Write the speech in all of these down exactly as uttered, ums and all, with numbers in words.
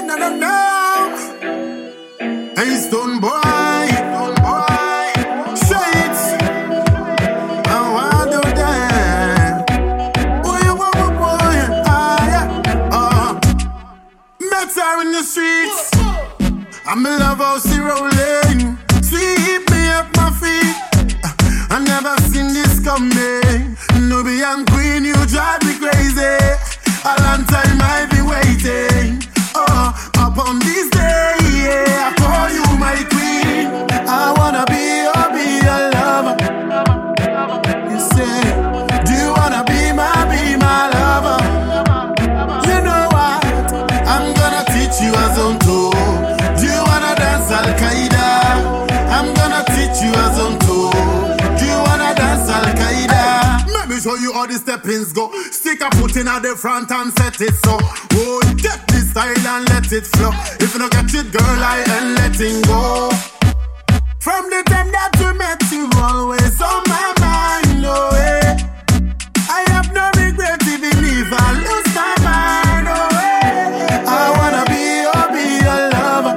no, no, no. Hey, Stone Boy, Stone Boy, say it. I want to dance. Boy, boy, boy, boy, ah, yeah. Uh, met her in the streets. I'm in love how she rolling. Sweep me up my feet. I never seen this coming. Nubian queen, you drive me crazy. A long time I've been waiting. Oh, upon this day, yeah, I call you my queen. I wanna be your, be your lover. You say, do you wanna be my, be my lover? You know what? I'm gonna teach you a zone two. Do you wanna dance Al-Qaeda? I'm gonna teach you a zone two. Do you wanna dance Al-Qaeda? Let me show you how the steppings go. Stick a foot in at the front and set it so. Oh, get this style and let it flow. If you don't catch it, girl, I ain't letting go. From the time that we met, you always on my mind, oh yeah. I have no regret even if I lose my mind, oh yeah. I wanna be your, be your lover.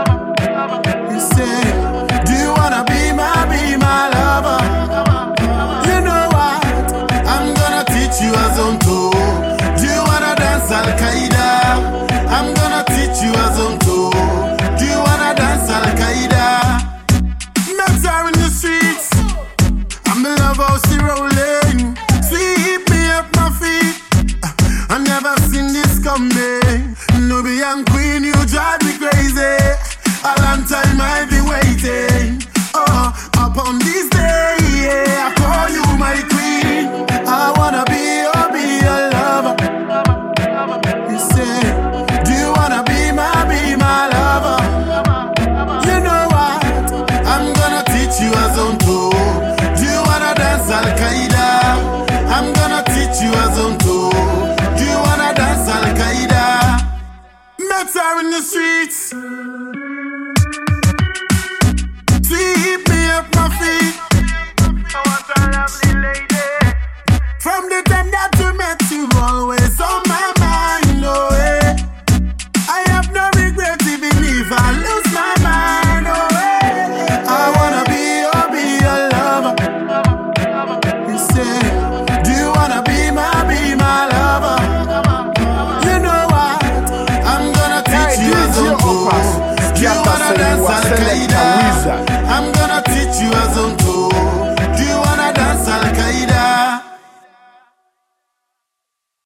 You say, do you wanna be my, be my lover? You know what? I'm gonna teach you a zone two. Do you wanna dance Al-Qaeda? I'm gonna teach you a zone two. Do you wanna dance Al-Qaeda? Met her in the streets. I'm in love how she rolling. Sweep me up my feet. I never seen this coming. Nubian queen, you drive me crazy. A long time I've been waiting. Oh, upon this day, yeah, I call you my queen. I wanna be your, be your lover. You say, do you wanna be my, be my lover? You know what? I'm gonna teach you a zone two. Do you wanna dance Al-Qaeda? I'm gonna teach you a zone two. Do you wanna dance Al-Qaeda? Met her in the streets.